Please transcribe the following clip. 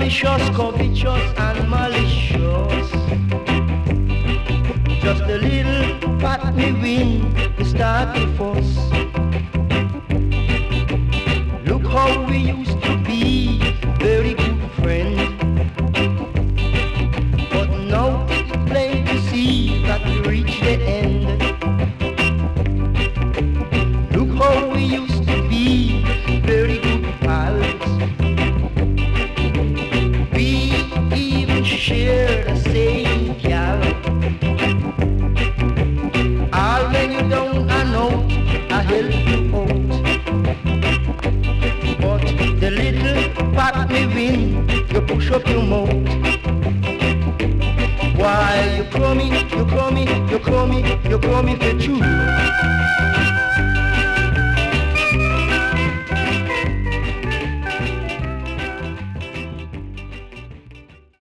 vicious, covetous and malicious. Just a little pat me win, we start to fuss. Look how we used to be, very good friends. But now it's plain to see that we reach the end. Look how we used to be, very good pals. We even share the same gal. All when you down and out, I help you out. But the little pat me win, you push up your mouth. Why you coming for truth?